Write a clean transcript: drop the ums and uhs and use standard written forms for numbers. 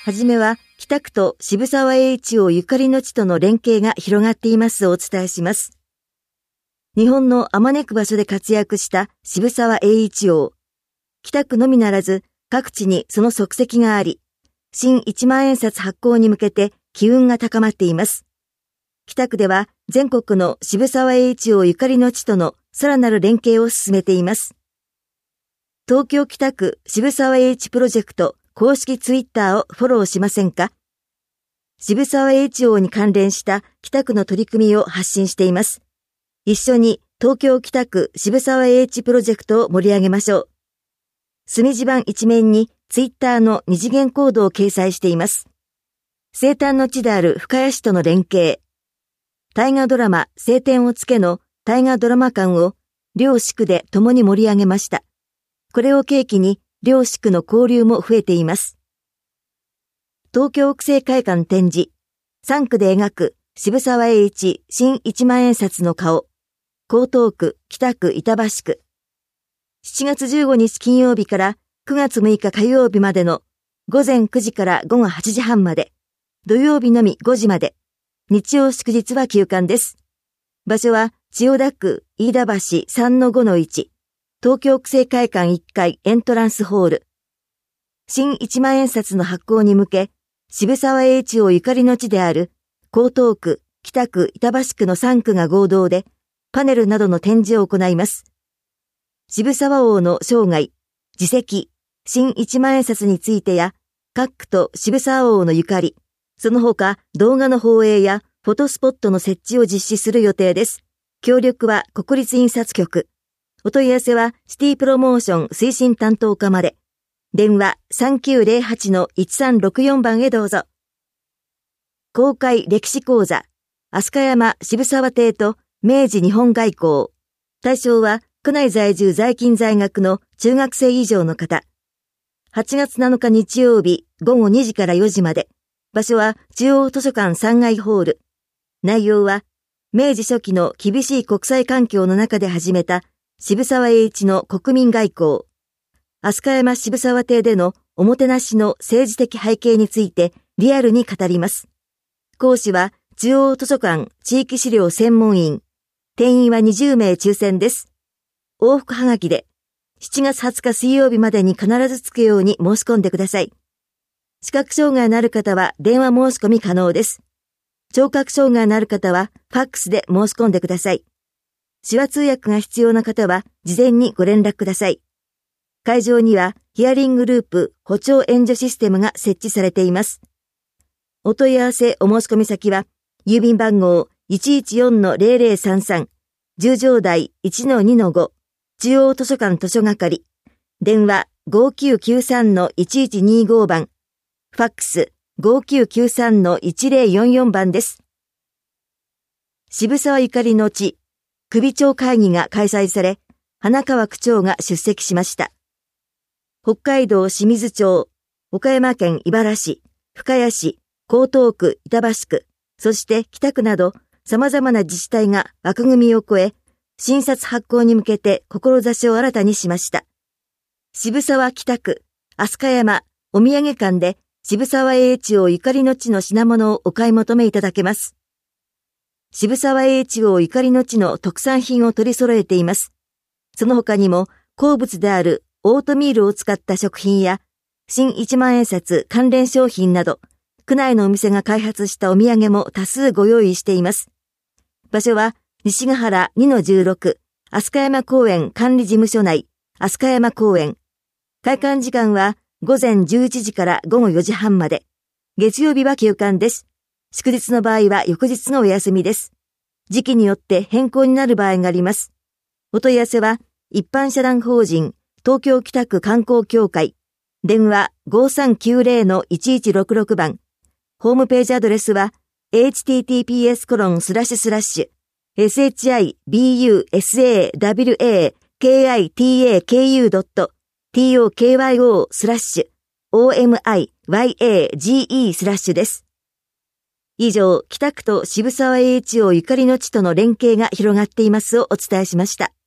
はじめは北区と渋沢栄一郎ゆかりの地との連携が広がっていますをお伝えします。日本のあまねく場所で活躍した渋沢栄一郎。北区のみならず各地にその足跡があり、新1万円札発行に向けて機運が高まっています。北区では全国の渋沢栄一郎ゆかりの地とのさらなる連携を進めています。東京北区渋沢栄一プロジェクト公式ツイッターをフォローしませんか？渋沢栄一郎に関連した北区の取り組みを発信しています。一緒に東京北区渋沢栄一プロジェクトを盛り上げましょう。隅地版一面にツイッターの二次元コードを掲載しています。生誕の地である深谷市との連携。大河ドラマ青天を衝けの大河ドラマ館を両市区で共に盛り上げました。これを契機に両市区の交流も増えています。東京国政会館展示。3区で描く渋沢栄一新1万円札の顔。江東区、北区、板橋区。7月15日金曜日から9月6日火曜日までの午前9時から午後8時半まで。土曜日のみ5時まで。日曜祝日は休館です。場所は千代田区飯田橋 3-5-1。東京国政会館1階エントランスホール。新1万円札の発行に向け、渋沢栄一郎ゆかりの地である江東区、北区、板橋区の3区が合同でパネルなどの展示を行います。渋沢王の生涯、事績、新1万円札についてや、各区と渋沢王のゆかり、その他動画の放映やフォトスポットの設置を実施する予定です。協力は国立印刷局。お問い合わせはシティプロモーション推進担当課まで。電話 3908-1364 番へどうぞ。公開歴史講座、飛鳥山渋沢邸と明治日本外交。対象は区内在住在勤在学の中学生以上の方。8月7日日曜日午後2時から4時まで。場所は中央図書館3階ホール。内容は明治初期の厳しい国際環境の中で始めた渋沢栄一の国民外交。飛鳥山渋沢邸でのおもてなしの政治的背景についてリアルに語ります。講師は中央図書館地域資料専門員。定員は20名抽選です。往復はがきで7月20日水曜日までに必ず着くように申し込んでください。視覚障害のある方は電話申し込み可能です。聴覚障害のある方はファックスで申し込んでください。手話通訳が必要な方は事前にご連絡ください。会場にはヒアリングループ補聴援助システムが設置されています。お問い合わせお申し込み先は郵便番号 114-0033 十条台 1-2-5 中央図書館図書係。電話 5993-1125 番。ファックス 5993-1044 番です。渋沢ゆかりの地、首長会議が開催され、花川区長が出席しました。北海道清水町、岡山県井原市、深谷市、江東区、板橋区、そして北区など様々な自治体が枠組みを超え、新札発行に向けて志を新たにしました。渋沢北区、飛鳥山、お土産館で渋沢栄一郎ゆかりの地の品物をお買い求めいただけます。渋沢栄一郎ゆかりの地の特産品を取り揃えています。その他にも好物であるオートミールを使った食品や新1万円札関連商品など、区内のお店が開発したお土産も多数ご用意しています。場所は西ヶ原 2-16 飛鳥山公園管理事務所内飛鳥山公園。開館時間は午前11時から午後4時半まで。月曜日は休館です。祝日の場合は翌日がお休みです。時期によって変更になる場合があります。お問い合わせは一般社団法人東京北区観光協会。電話 5390-1166 番。ホームページアドレスは https://shibusawakyo.tokyo/omiyage/ です。以上、北区と渋沢栄一郎ゆかりの地との連携が広がっていますをお伝えしました。